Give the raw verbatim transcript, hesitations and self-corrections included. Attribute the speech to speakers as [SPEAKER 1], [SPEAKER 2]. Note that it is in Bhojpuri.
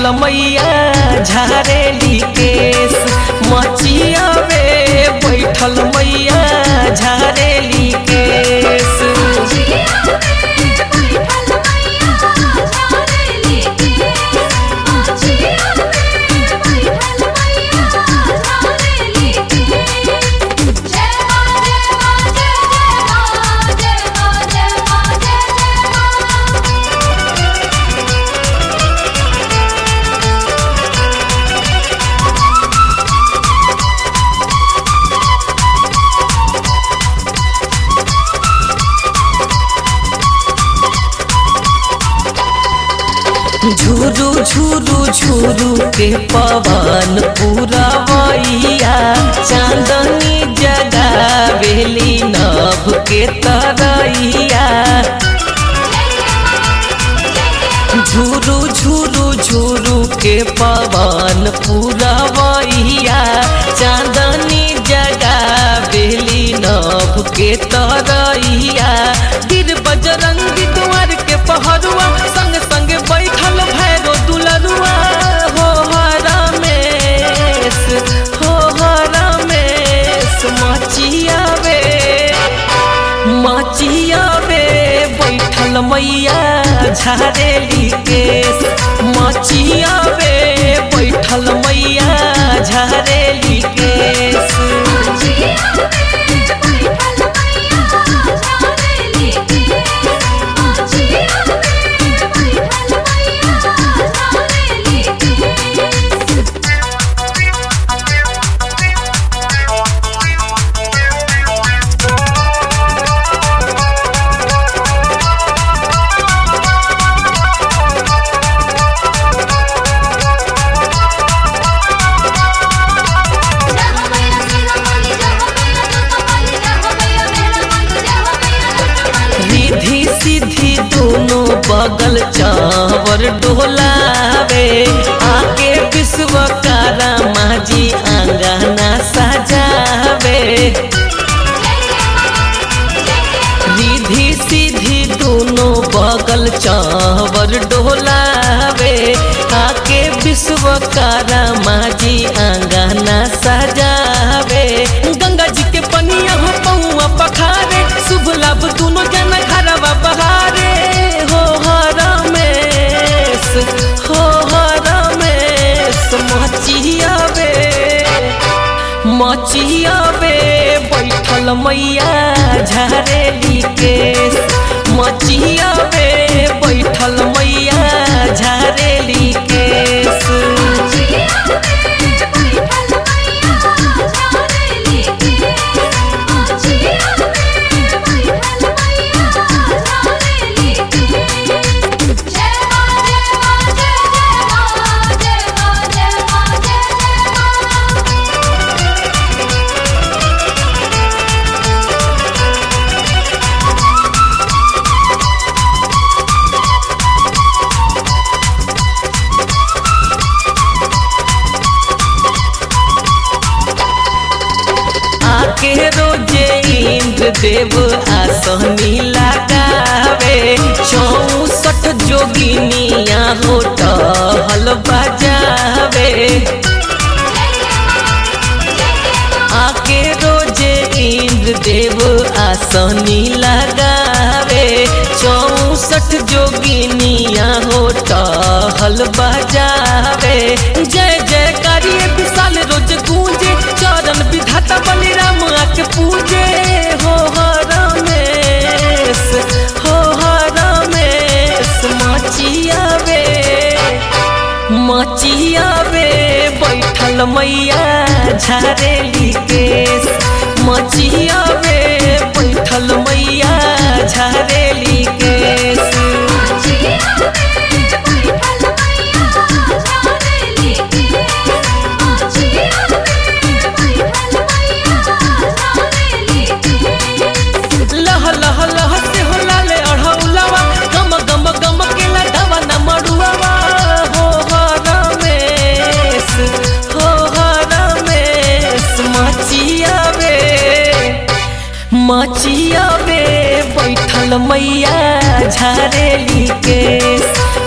[SPEAKER 1] बैठल मैया झारेली केस। मचिया में बैठल मैया झारेली केस। झुरु झुरु झुरु के पवन पुरवैया, चांदनी जगावेली नभ के तरैया। झुरु झुरु झुरु के पवन पुरवैया, चांदनी जगावेली नभ के तरैया। गिर बजरंगी द्वार के पहरुआ, संग संग बैठल भैरो दुलरुआ। हो रमेश हो रमेश मचिया वे मचिया वे बैठल मैया झारेली केस। मचिया वे बैठल मैया झारेली केस। सीधी दोनों बगल चावर डोलावे, आके विश्वकर्मा माजी आंगना सजावे। रिधी सीधी दोनों बगल चावर डोलावे, आके विश्वकर्मा माजी आंगना सजावे। गंगा जी के पनिया हो पौआ पखारे, शुभ लाभ दोनों जना घरवा बहारे। हो रमेश हो रमेश मचिया वे मचिया वे बैठल मैया झारेली केस। मचिया वे बैठल मैया झारेली केस। आके रोजे इंद्र देव आसनी लगावे, चौसठ जोगिनिया हो टहल बजावे। आके रोजे इंद्र देव आसनी लगावे, चौसठ जोगिनिया हो टहल बजावे। जय जय करिए विशाल रोज गूंजे, चरण विधाता बलिराम आके पूजे। हो रमेश हो रमेश मचिया वे मचिया वे बैठल मैया झारेली केस। मचिया वे बैठल मैया झारेली केस। लह लह लह से हो लाले अढ़ौलावा, गम गम गम के लडावा न मड़ुआवा। हो रमेश हो रमेश मचिया वे मचिया वे बैठल मैया झारेली केस।